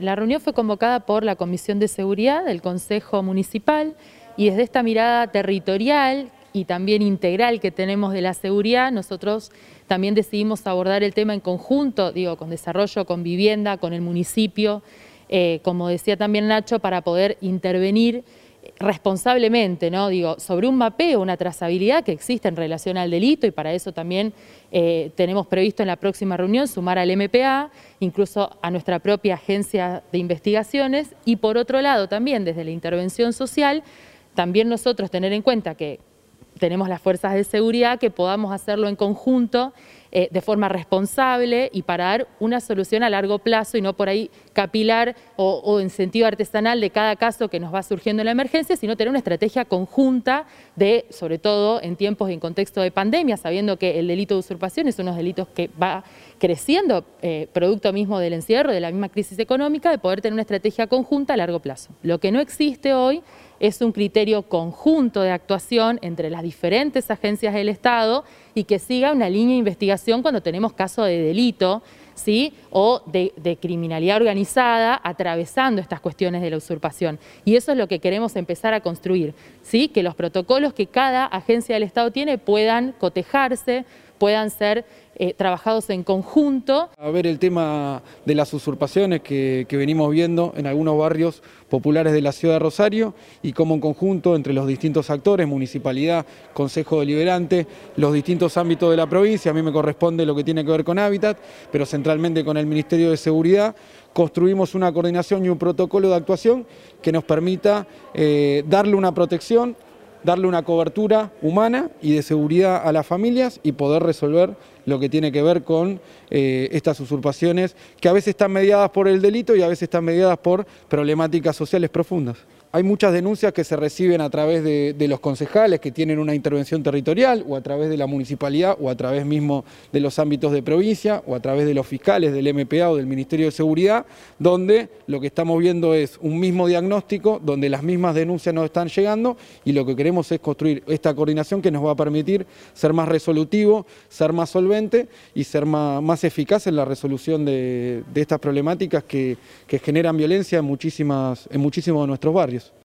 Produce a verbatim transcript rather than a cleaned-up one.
la reunión fue convocada por la Comisión de Seguridad del Consejo Municipal y desde esta mirada territorial y también integral que tenemos de la seguridad, nosotros también decidimos abordar el tema en conjunto, digo, con desarrollo, con vivienda, con el municipio, eh, como decía también Nacho, para poder intervenir responsablemente, ¿no? Digo, sobre un mapeo, una trazabilidad que existe en relación al delito, y para eso también eh, tenemos previsto en la próxima reunión sumar al M P A, incluso a nuestra propia agencia de investigaciones, y por otro lado también desde la intervención social, también nosotros tener en cuenta que tenemos las fuerzas de seguridad, que podamos hacerlo en conjunto, eh, de forma responsable y para dar una solución a largo plazo y no por ahí capilar o, o en sentido artesanal de cada caso que nos va surgiendo en la emergencia, sino tener una estrategia conjunta de, sobre todo en tiempos y en contexto de pandemia, sabiendo que el delito de usurpación es uno de los delitos que va creciendo, eh, producto mismo del encierro, de la misma crisis económica, de poder tener una estrategia conjunta a largo plazo. Lo que no existe hoy es un criterio conjunto de actuación entre las diferentes agencias del Estado y que siga una línea de investigación cuando tenemos caso de delito, ¿sí? O de, de criminalidad organizada atravesando estas cuestiones de la usurpación. Y eso es lo que queremos empezar a construir, ¿sí? Que los protocolos que cada agencia del Estado tiene puedan cotejarse, puedan ser eh, trabajados en conjunto. A ver el tema de las usurpaciones que, que venimos viendo en algunos barrios populares de la ciudad de Rosario y cómo en conjunto entre los distintos actores, municipalidad, consejo deliberante, los distintos ámbitos de la provincia, a mí me corresponde lo que tiene que ver con Hábitat, pero centralmente con el Ministerio de Seguridad, construimos una coordinación y un protocolo de actuación que nos permita eh, darle una protección, darle una cobertura humana y de seguridad a las familias y poder resolver lo que tiene que ver con eh, estas usurpaciones que a veces están mediadas por el delito y a veces están mediadas por problemáticas sociales profundas. Hay muchas denuncias que se reciben a través de, de los concejales que tienen una intervención territorial o a través de la municipalidad o a través mismo de los ámbitos de provincia o a través de los fiscales del M P A o del Ministerio de Seguridad, donde lo que estamos viendo es un mismo diagnóstico, donde las mismas denuncias nos están llegando y lo que queremos es construir esta coordinación que nos va a permitir ser más resolutivo, ser más solvente y ser más, más eficaz en la resolución de, de estas problemáticas que, que generan violencia en, muchísimas, en muchísimos de nuestros barrios.